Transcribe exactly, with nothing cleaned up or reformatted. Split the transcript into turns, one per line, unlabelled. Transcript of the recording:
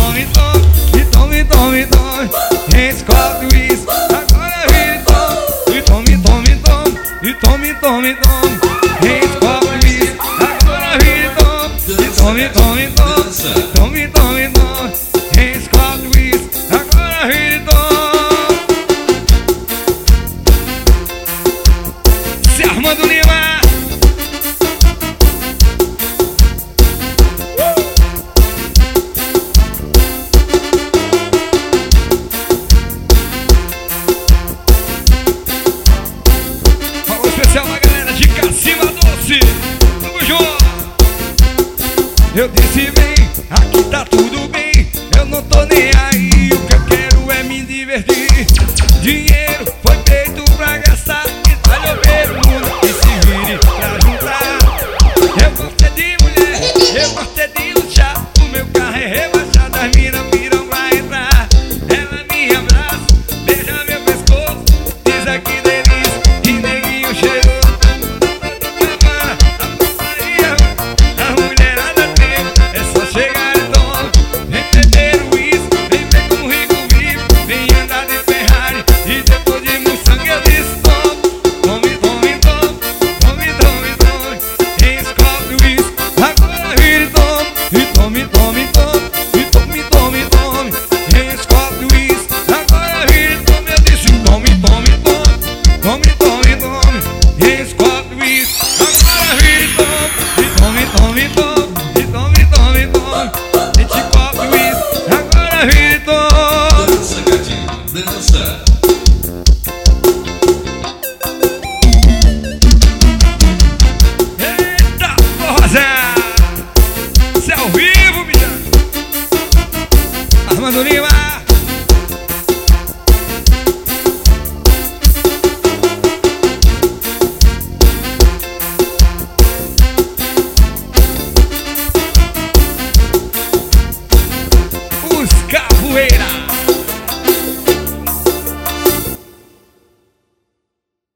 tome, tome, e tome, tome, tome. Escolhe o uísque, agora vira e tome. E tome, tome, tome, e tome, tome, tome. Escolhe o uísque, agora vira e tome. E tome, tome, tome, tome, tome, tome. Escolhe o uísque, agora vira e tome. Se Armando Lima. Especial pra galera de Cacima Doce. Tamo junto. Eu disse bem, aqui tá tudo bem. Eu não tô nem aí, o que eu quero é me divertir. Dinheiro foi feito pra gastar. E vai ver o mundo que se vire pra juntar. Eu gosto é de mulher, eu gosto é de luxar. O meu carro é rebaixado, as minas viram pra entrar. Ela me abraça, beija meu pescoço, diz aqui delícia, que neguinho cheiroso. Armando Lima.